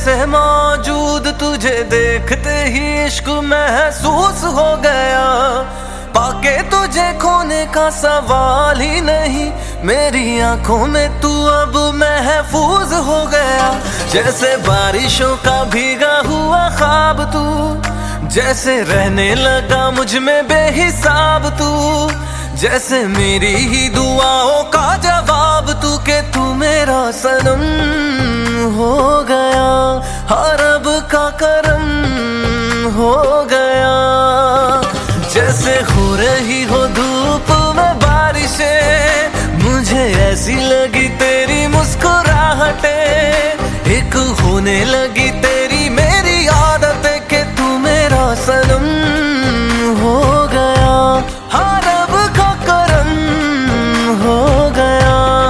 से मौजूद, तुझे देखते ही इश्क महसूस हो गया। पाके तुझे खोने का सवाल ही नहीं, मेरी आंखों में तू अब महफूज हो गया। जैसे बारिशों का भीगा हुआ ख्वाब तू, जैसे रहने लगा मुझ में बेहिसाब तू, जैसे मेरी ही दुआओं का जवाब तू, के तू मेरा सनम हो गया, हर रब का करम हो गया। जैसे हो रही हो धूप में बारिशें, मुझे ऐसी लगी तेरी मुस्कुराहटें, एक होने लगी तेरी मेरी आदतें, के तू मेरा सनम हो गया, हर रब का करम हो गया।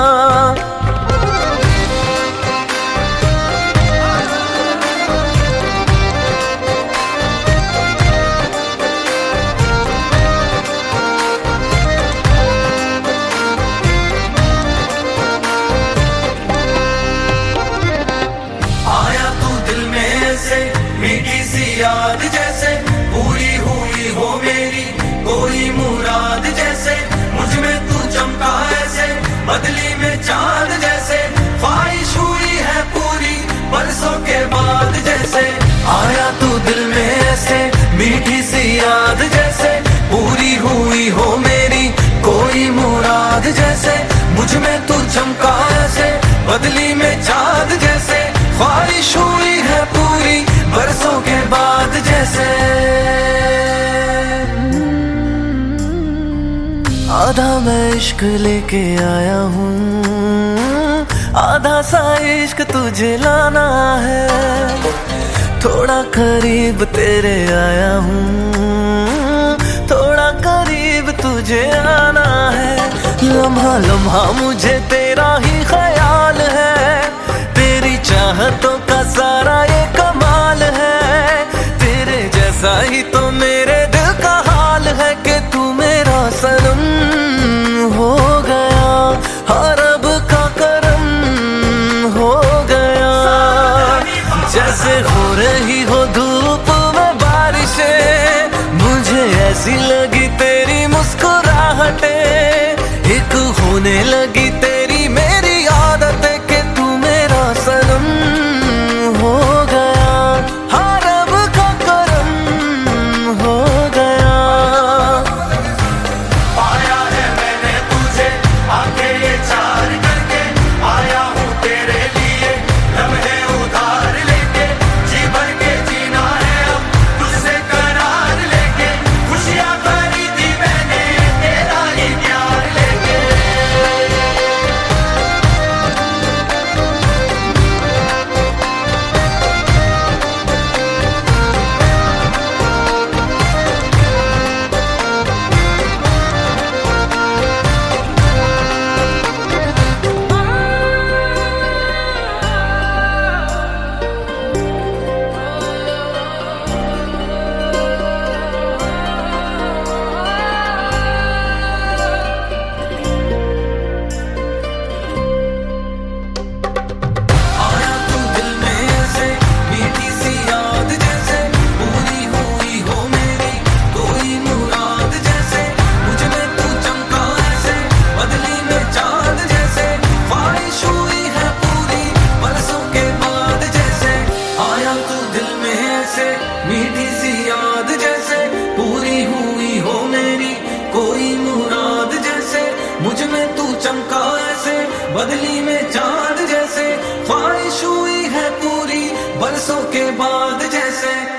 मीठी सी याद जैसे पूरी हुई हो मेरी कोई मुराद, जैसे मुझ में तू चमका ऐसे बदली में चांद, जैसे ख्वाहिश हुई है पूरी बरसों के बाद। जैसे आया तू दिल में ऐसे मीठी सी याद जैसे पूरी हुई हो मेरी कोई मुराद, जैसे मुझ में तू चमका ऐसे बदली में चांद, जैसे ख्वाहिश हुई है पूरी बरसों के बाद। जैसे आधा मैं इश्क लेके आया हूँ, आधा सा इश्क तुझे लाना है, थोड़ा करीब तेरे आया हूँ, थोड़ा करीब तुझे आना है। लम्हा लम्हा मुझे तेरा ही ख्याल है, तेरी चाहतों का सारा ये कमाल है, तेरे जैसा ही तो मेरे दिल का हाल है, कि तू मेरा सनम हो गया, हर रब का करम हो गया। जैसे हो रही हो धूप में बारिशें, मुझे ऐसी लगी तेरी मुस्कुराहटें, एक होने लगी तेरी मेरी आदतें, कि तू मेरा सनम हो गया, हर रब का करम हो गया। पाया है मैंने तुझे आके ये चार करके, आया हूँ तेरे लिए लम्हे उधार लेके, जी भर के जीना है अब तुझसे करार लेके, खुशियाँ खरीदी मैंने तेरा ही प्यार लेके। मीठी सी याद जैसे पूरी हुई हो मेरी कोई मुराद, जैसे मुझ में तू चमका ऐसे बदली में चांद, जैसे ख्वाहिश हुई है पूरी बरसों के बाद। जैसे